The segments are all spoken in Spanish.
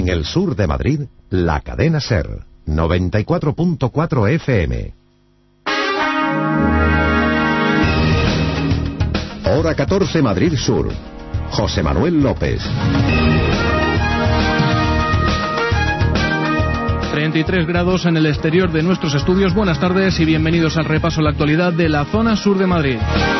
En el sur de Madrid, la cadena SER, 94.4 FM. Hora 14 Madrid Sur. José Manuel López. 33 grados en el exterior de nuestros estudios. Buenas tardes y bienvenidos al repaso a la actualidad de la zona sur de Madrid.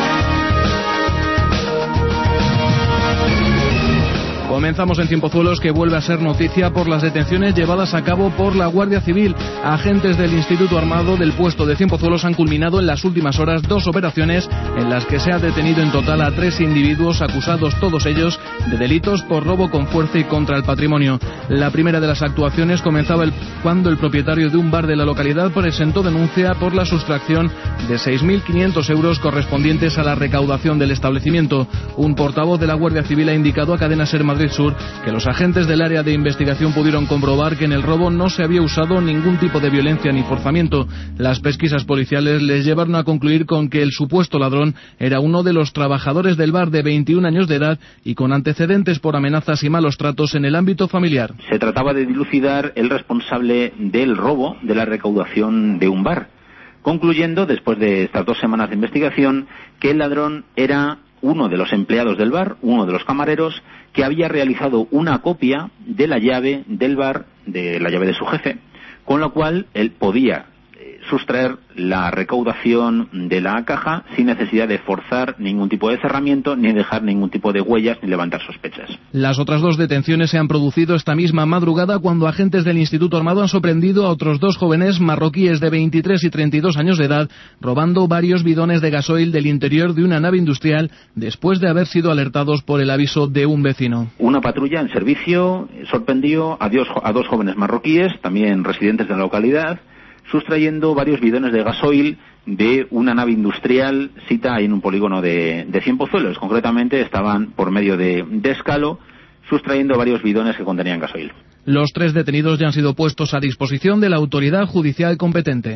Comenzamos en Cienpozuelos, que vuelve a ser noticia por las detenciones llevadas a cabo por la Guardia Civil. Agentes del Instituto Armado del puesto de Cienpozuelos han culminado en las últimas horas 2 operaciones en las que se ha detenido en total a 3 individuos acusados, todos ellos de delitos por robo con fuerza y contra el patrimonio. La primera de las actuaciones comenzaba cuando el propietario de un bar de la localidad presentó denuncia por la sustracción de 6.500 euros correspondientes a la recaudación del establecimiento. Un portavoz de la Guardia Civil ha indicado a Cadena SER Madrid Sur que los agentes del área de investigación pudieron comprobar que en el robo no se había usado ningún tipo de violencia ni forzamiento. Las pesquisas policiales les llevaron a concluir con que el supuesto ladrón era uno de los trabajadores del bar, de 21 años de edad y con antecedentes por amenazas y malos tratos en el ámbito familiar. Se trataba de dilucidar el responsable del robo de la recaudación de un bar, concluyendo, después de estas 2 semanas de investigación, que el ladrón era uno de los empleados del bar, uno de los camareros, que había realizado una copia de la llave del bar, de la llave de su jefe, con lo cual él podía sustraer la recaudación de la caja sin necesidad de forzar ningún tipo de cerramiento, ni dejar ningún tipo de huellas, ni levantar sospechas. Las otras 2 detenciones se han producido esta misma madrugada, cuando agentes del Instituto Armado han sorprendido a otros 2 jóvenes marroquíes de 23 y 32 años de edad, robando varios bidones de gasoil del interior de una nave industrial, después de haber sido alertados por el aviso de un vecino. Una patrulla en servicio sorprendió a 2 jóvenes marroquíes, también residentes de la localidad, sustrayendo varios bidones de gasoil de una nave industrial cita en un polígono de Cienpozuelos. Concretamente estaban por medio de escalo sustrayendo varios bidones que contenían gasoil. Los 3 detenidos ya han sido puestos a disposición de la autoridad judicial competente.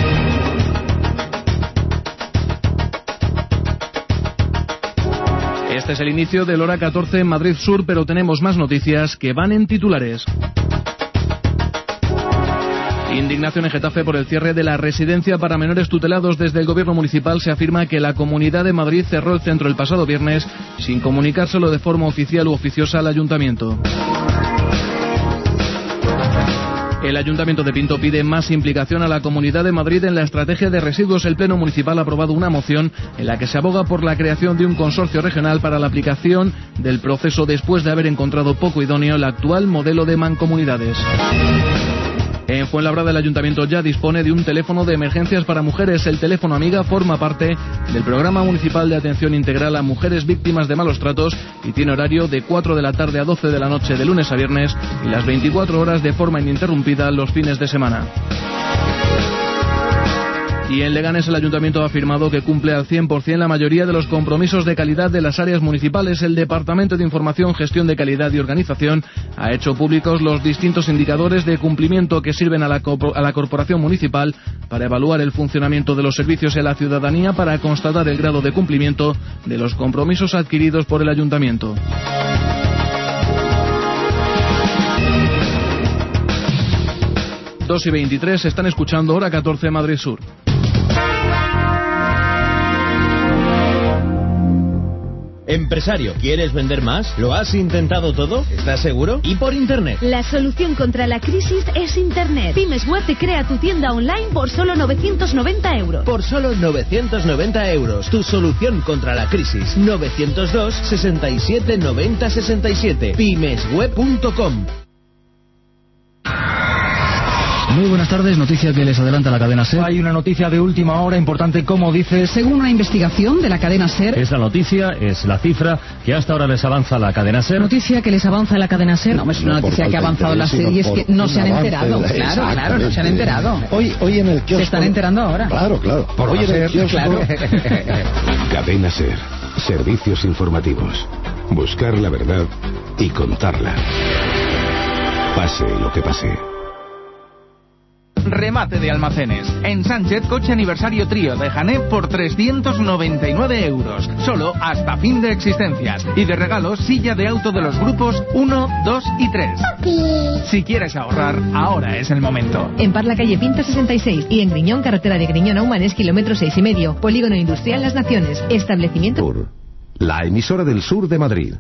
Este es el inicio del Hora 14 en Madrid Sur, pero tenemos más noticias que van en titulares. Indignación en Getafe por el cierre de la residencia para menores tutelados. Desde el gobierno municipal se afirma que la Comunidad de Madrid cerró el centro el pasado viernes sin comunicárselo de forma oficial u oficiosa al ayuntamiento. El Ayuntamiento de Pinto pide más implicación a la Comunidad de Madrid en la estrategia de residuos. El Pleno Municipal ha aprobado una moción en la que se aboga por la creación de un consorcio regional para la aplicación del proceso, después de haber encontrado poco idóneo el actual modelo de mancomunidades. En Fuenlabrada, el Ayuntamiento ya dispone de un teléfono de emergencias para mujeres. El teléfono Amiga forma parte del Programa Municipal de Atención Integral a Mujeres Víctimas de Malos Tratos y tiene horario de 4 de la tarde a 12 de la noche de lunes a viernes y las 24 horas de forma ininterrumpida los fines de semana. Y en Leganés, el Ayuntamiento ha afirmado que cumple al 100% la mayoría de los compromisos de calidad de las áreas municipales. El Departamento de Información, Gestión de Calidad y Organización ha hecho públicos los distintos indicadores de cumplimiento que sirven a la Corporación Municipal para evaluar el funcionamiento de los servicios en la ciudadanía, para constatar el grado de cumplimiento de los compromisos adquiridos por el Ayuntamiento. Dos y 23, están escuchando Hora 14 Madrid Sur. Empresario, ¿quieres vender más? ¿Lo has intentado todo? ¿Estás seguro? ¿Y por Internet? La solución contra la crisis es Internet. Pymes Web te crea tu tienda online por solo 990 euros. Por solo 990 euros. Tu solución contra la crisis. 902 67 90 67. Pymesweb.com. Muy buenas tardes, noticia que les adelanta la cadena SER. Hay una noticia de última hora importante, como dices. Según una investigación de la cadena SER. Es la noticia, es la cifra que hasta ahora les avanza la cadena SER. Noticia que les avanza la cadena SER. No, es una noticia que ha avanzado la SER y es que no se han enterado. Claro, no se han enterado. Hoy en el kiosco. Se están enterando ahora. Claro. Hoy en el kiosco. Claro. Cadena SER. Servicios informativos. Buscar la verdad y contarla. Pase lo que pase. remate de almacenes. En Sánchez, coche aniversario trío de Jané por 399 euros. Solo hasta fin de existencias. Y de regalo, silla de auto de los grupos 1, 2 y 3. Si quieres ahorrar, ahora es el momento. En Parla, calle Pinto 66 y en Griñón, carretera de Griñón a Humanes, kilómetro 6,5. Polígono Industrial Las Naciones. Establecimiento... La emisora del sur de Madrid.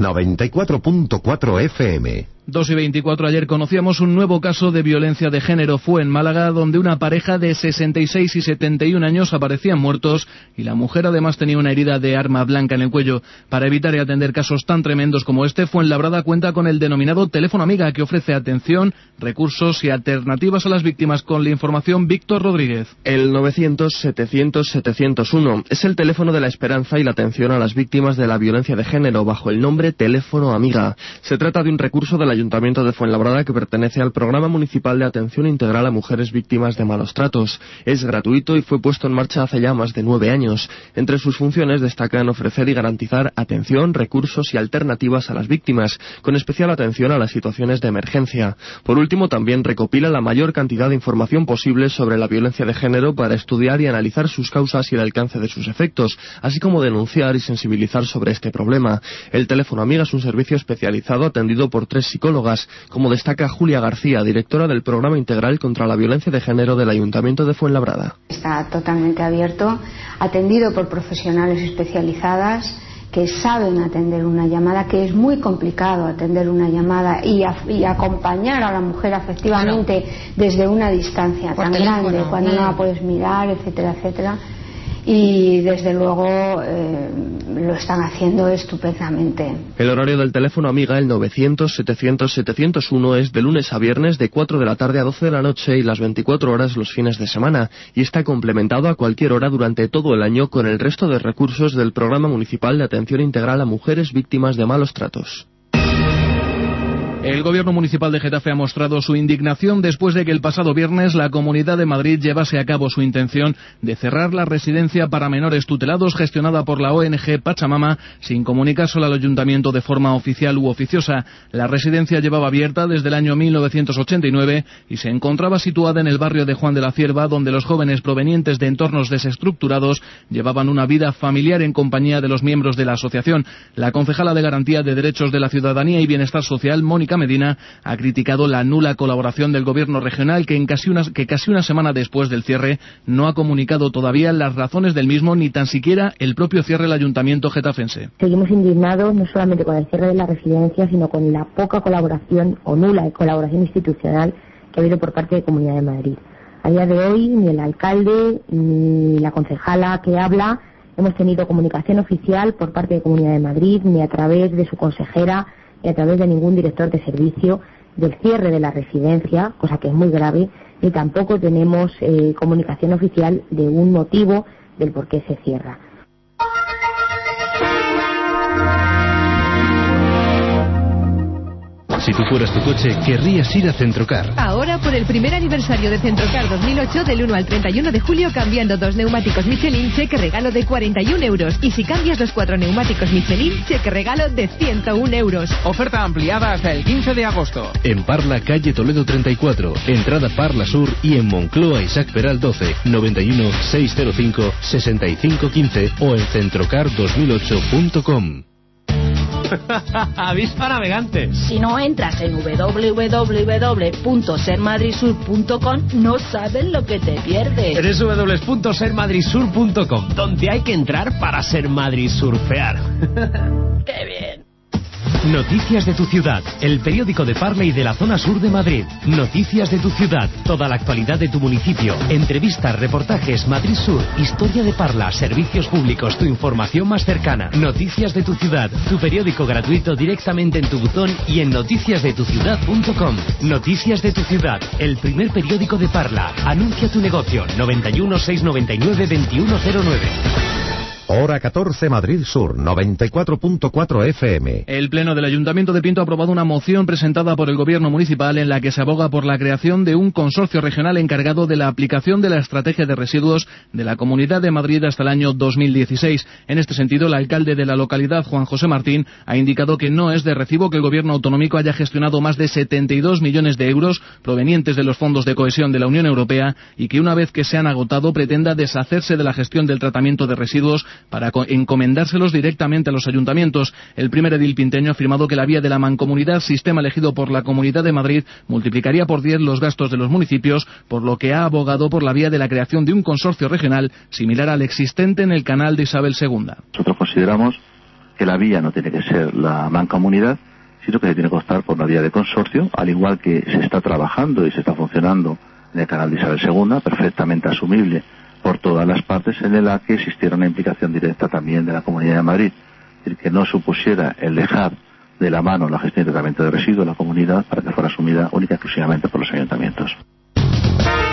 94.4 FM. 2:24 ayer conocíamos un nuevo caso de violencia de género. Fue en Málaga, donde una pareja de 66 y 71 años aparecían muertos y la mujer además tenía una herida de arma blanca en el cuello. Para evitar y atender casos tan tremendos como este, Fuenlabrada cuenta con el denominado Teléfono Amiga, que ofrece atención, recursos y alternativas a las víctimas. Con la información, Víctor Rodríguez. El 900-700-701 es el teléfono de la esperanza y la atención a las víctimas de la violencia de género, bajo el nombre Teléfono Amiga. Se trata de un recurso del Ayuntamiento de Fuenlabrada que pertenece al Programa Municipal de Atención Integral a Mujeres Víctimas de Malos Tratos. Es gratuito y fue puesto en marcha hace ya más de 9 años. Entre sus funciones destacan ofrecer y garantizar atención, recursos y alternativas a las víctimas, con especial atención a las situaciones de emergencia. Por último, también recopila la mayor cantidad de información posible sobre la violencia de género para estudiar y analizar sus causas y el alcance de sus efectos, así como denunciar y sensibilizar sobre este problema. El Teléfono Amiga es un servicio especializado atendido por 3 psicólogas, como destaca Julia García, directora del Programa Integral contra la Violencia de Género del Ayuntamiento de Fuenlabrada. Está totalmente abierto, atendido por profesionales especializadas que saben atender una llamada, que es muy complicado atender una llamada y acompañar a la mujer afectivamente desde una distancia tan grande, cuando no la puedes mirar, etcétera, etcétera. Y desde luego lo están haciendo estupendamente. El horario del Teléfono Amiga, el 900-700-701, es de lunes a viernes de 4 de la tarde a 12 de la noche y las 24 horas los fines de semana, y está complementado a cualquier hora durante todo el año con el resto de recursos del Programa Municipal de Atención Integral a Mujeres Víctimas de Malos Tratos. El Gobierno Municipal de Getafe ha mostrado su indignación después de que el pasado viernes la Comunidad de Madrid llevase a cabo su intención de cerrar la residencia para menores tutelados gestionada por la ONG Pachamama sin comunicárselo al Ayuntamiento de forma oficial u oficiosa. La residencia llevaba abierta desde el año 1989 y se encontraba situada en el barrio de Juan de la Cierva, donde los jóvenes provenientes de entornos desestructurados llevaban una vida familiar en compañía de los miembros de la asociación. La concejala de Garantía de Derechos de la Ciudadanía y Bienestar Social, Mónica Medina, ha criticado la nula colaboración del Gobierno regional, que casi una semana después del cierre no ha comunicado todavía las razones del mismo, ni tan siquiera el propio cierre del Ayuntamiento getafense. Seguimos indignados no solamente con el cierre de la residencia, sino con la poca colaboración o nula colaboración institucional que ha habido por parte de Comunidad de Madrid. A día de hoy ni el alcalde ni la concejala que habla hemos tenido comunicación oficial por parte de Comunidad de Madrid, ni a través de su consejera, y a través de ningún director de servicio del cierre de la residencia, cosa que es muy grave, ni tampoco tenemos comunicación oficial de un motivo del por qué se cierra. Si tú fueras tu coche, querrías ir a Centrocar. Ahora, por el primer aniversario de Centrocar 2008, del 1 al 31 de julio, cambiando 2 neumáticos Michelin, cheque regalo de 41 euros. Y si cambias los 4 neumáticos Michelin, cheque regalo de 101 euros. Oferta ampliada hasta el 15 de agosto. En Parla, calle Toledo 34, entrada Parla Sur, y en Moncloa, Isaac Peral 12, 91 605 6515 o en centrocar2008.com. Avispa navegante. Si no entras en www.sermadridsur.com, no sabes lo que te pierdes. www.sermadridsur.com, donde hay que entrar para ser Madrid surfear. ¡Qué bien! Noticias de tu ciudad, el periódico de Parla y de la zona sur de Madrid. Noticias de tu ciudad, toda la actualidad de tu municipio. Entrevistas, reportajes, Madrid Sur, historia de Parla, servicios públicos, tu información más cercana. Noticias de tu ciudad, tu periódico gratuito directamente en tu buzón y en noticiasdetuciudad.com. Noticias de tu ciudad, el primer periódico de Parla. Anuncia tu negocio, 91 699 2109. Hora 14 Madrid Sur, 94.4 FM. El Pleno del Ayuntamiento de Pinto ha aprobado una moción presentada por el Gobierno municipal en la que se aboga por la creación de un consorcio regional encargado de la aplicación de la estrategia de residuos de la Comunidad de Madrid hasta el año 2016. En este sentido, el alcalde de la localidad, Juan José Martín, ha indicado que no es de recibo que el Gobierno autonómico haya gestionado más de 72 millones de euros provenientes de los fondos de cohesión de la Unión Europea y que una vez que se han agotado pretenda deshacerse de la gestión del tratamiento de residuos para encomendárselos directamente a los ayuntamientos. El primer edil pinteño ha afirmado que la vía de la mancomunidad, sistema elegido por la Comunidad de Madrid, multiplicaría por 10 los gastos de los municipios, por lo que ha abogado por la vía de la creación de un consorcio regional similar al existente en el canal de Isabel II. Nosotros consideramos que la vía no tiene que ser la mancomunidad, sino que se tiene que optar por una vía de consorcio, al igual que se está trabajando y se está funcionando en el canal de Isabel II, perfectamente asumible por todas las partes, en la que existiera una implicación directa también de la Comunidad de Madrid, es decir, que no supusiera el dejar de la mano la gestión y tratamiento de residuos de la comunidad para que fuera asumida única y exclusivamente por los ayuntamientos.